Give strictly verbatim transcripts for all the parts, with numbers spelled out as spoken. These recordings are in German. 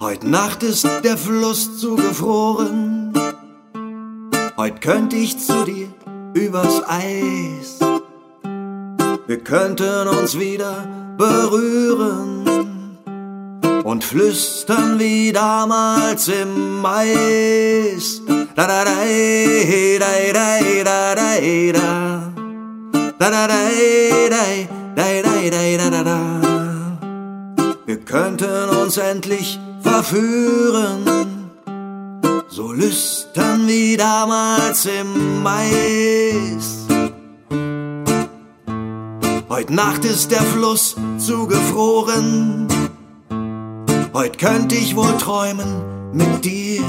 Heut Nacht ist der Fluss zugefroren. Heut könnt ich zu dir übers Eis. Wir könnten uns wieder berühren und flüstern wie damals im Mais. Da da da da da da da da da da da da da. Wir könnten uns endlich verführen, so lüstern wie damals im Mais. Heut Nacht ist der Fluss zugefroren. Heut könnt ich wohl träumen mit dir.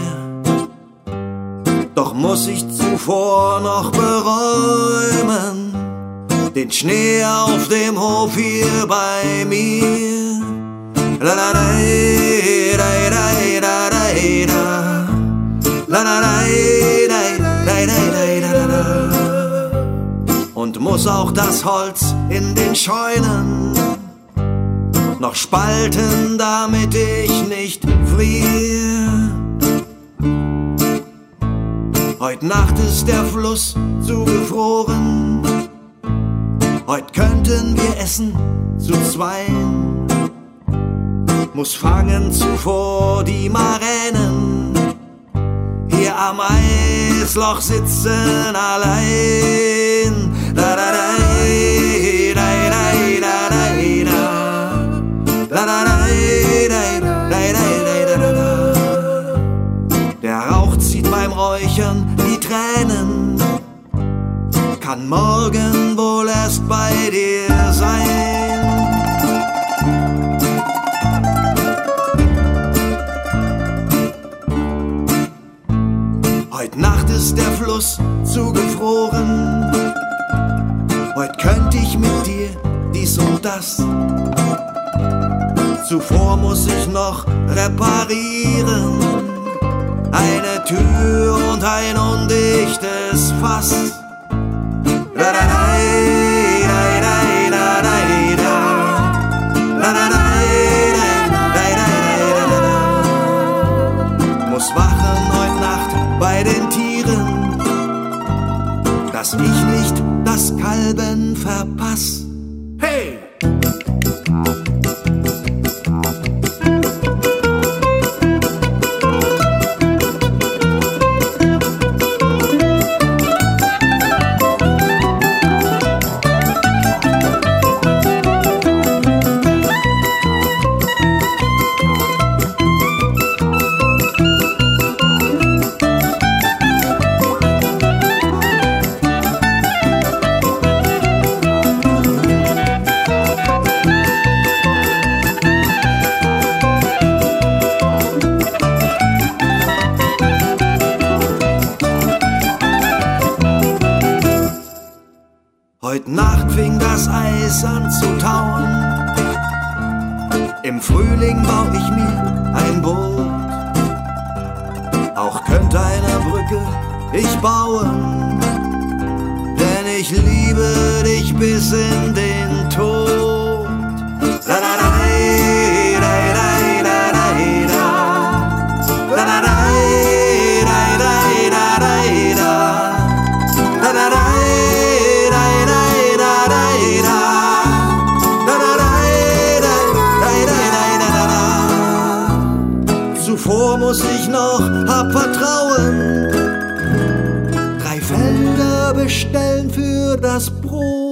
Doch muss ich zuvor noch beräumen den Schnee auf dem Hof hier bei mir. La la la da da da da da. La la la da da da da da. Und muss auch das Holz in den Scheunen noch spalten, damit ich nicht friere. Heut Nacht ist der Fluss zugefroren. Heut könnten wir essen zu zweien. Muss fangen zuvor die Maränen hier am Eisloch sitzen allein. Da da da da da da da da da da da. Der Rauch zieht beim Räuchern die Tränen. Kann morgen wohl erst bei dir sein. Heut Nacht ist der Fluss zugefroren. Heut könnt ich mit dir dies und das. Zuvor muss ich noch reparieren. Eine Tür und ein undichtes Fass. La la la da da da da. La la la da da da da. Muss wachen heut Nacht bei den Tieren, dass ich nicht das Kalben verpass. Hey! Heut Nacht fing das Eis an zu tauen. Im Frühling bau ich mir ein Boot. Auch könnte eine Brücke ich bauen, denn ich liebe dich bis in den Tod. La la la da da da da da. La la la da da da da da. La la la. Zuvor muss ich noch hab Vertrauen, drei Felder bestellen für das Brot.